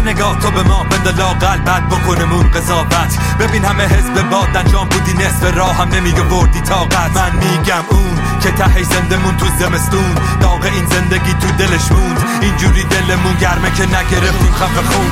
نگاه تو به ما بند لاغل بد بکنمون قضاوت. ببین همه حزب باد انجام بودی نصف راه هم نمیگه وردی طاقت. من میگم اون که ته زندمون تو زمستون داغ این زندگی تو دلش موند. اینجوری دلمون گرمه که نگرفتیم خفه خون.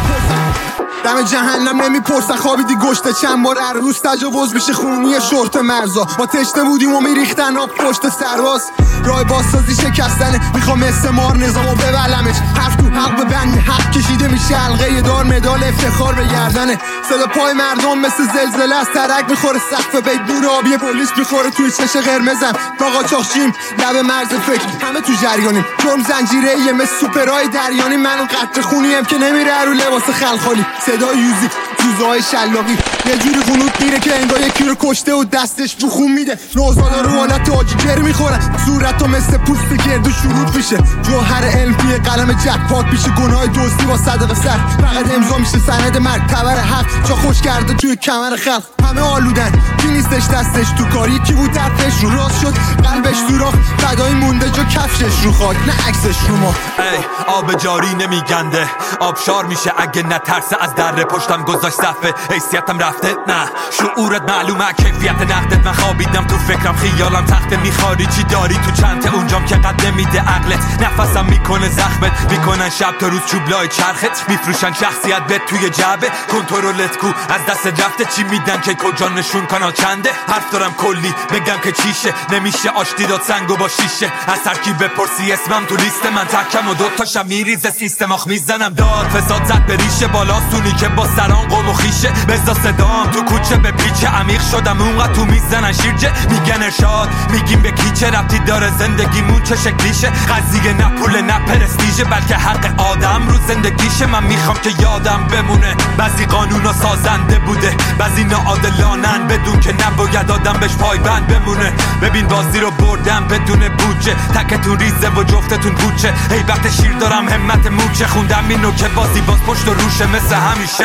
دم جهنم نمیپرسن خوابیدی گشته چند بار هر روز تجاوز میشه خونی شورت مرزا. ما تشنه بودیم و میریختن آب پشت سرباز. راه بازسازی شکستنه میخوام استعمار نظامو ببلمش. حرف تو حق به بند حق کشیده میشه حلقه دار مدال افتخار به گردنه. صدا پای مردم مثل زلزله از ترک میخوره سقف بیت نور آبی پلیس میخوره توی چش قرمزم. با قاچاقچیم لب مرز فکر همه تو جریانیم. جرم زنجیره یه مثل سوپرای دریانی. منو قطره خونیم که نمیره رو لباس خلخالی. صدای یوزی جوزهای شلاقی یه جوری قنوت میره که انگار یکی رو کشته و دستش تو خون میده. نوزادا رو حالت آجی گر میخورن صورت و مثل پوست گرد و شروط میشه. جوهر علم توی قلم جک پاک میشه. گناه دزدی با صدقه سر فقط امضا میشه سند مرگ. تبر حق جا خوش کرده توی کمر خلق. همه آلودن کی نیستش دستش تو کاری. کی بود طرفش رو راست شد قلبش سوراخ. فدای مونده جا کفشش رو خاک نه عکسش رو ما. ای آب جاری نمیگنده آبشار میشه اگه نترسه از در پشتم گذاشت صفه. حیثیتم رفته نه شعورت معلومه کیفیت نقدت. من خوابیدم تو فکرم خیالم تخته. میخواری چی داری تو چنته اونجام که قد نمیده عقلت. نفسم میکنه زخمت میکنن شب تا روز چوبلای چرخت. میفروشن شخصیت بهت توی جعبه کنترلت کو از دست رفته. چی میدن که کجا نشون کانال چنده. حرف دارم کلی بگم که چیشه نمیشه آشتی داد سنگو با شیشه. از هر کی بپرسی اسمم تو لیست من تکم و دوتاشم میریزه سیستم آخ میزنم داد فساد زد به ریشه بالا سونی که با سران قوم و خیشه. بزا صدام تو کوچه به پیچه عمیق شدم اونقدر تو میزنن شیرجه. میگن ارشاد میگیم به کی چه ربطی داره زندگیمون چه شکلیشه. قضیه نه پول نه پرستیژه بلکه حق آدم رو زندگیشه. من میخوام که یادم بمونه بعضی قانونا سازنده بوده بعضی ناعادلانن بدون که نباید آدم بهش پایبند بمونه. ببین بازی رو بردم بدون بودجه تکتون ریزه و جفتتون کوچه. هی وقت شیر دارم همت موچه خوندم اینو که بازی باز پشت و روشه مثل همیشه.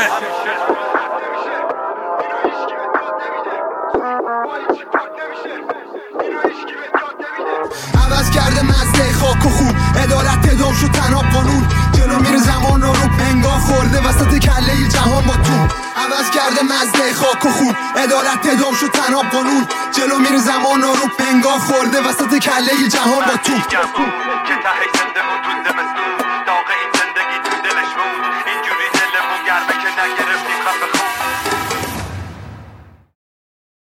عوض کرده مزه خاک و خون عدالت ادام شد تنها قانون. جلو میره زمان رو انگار خورده وسط کله جهان با تو. عوض کرده مزه خاک و خون عدالت ادام شد تنها قانون. جلو میره زمان رو انگار خورده وسط کله جهان با تو. که ته زندمون تو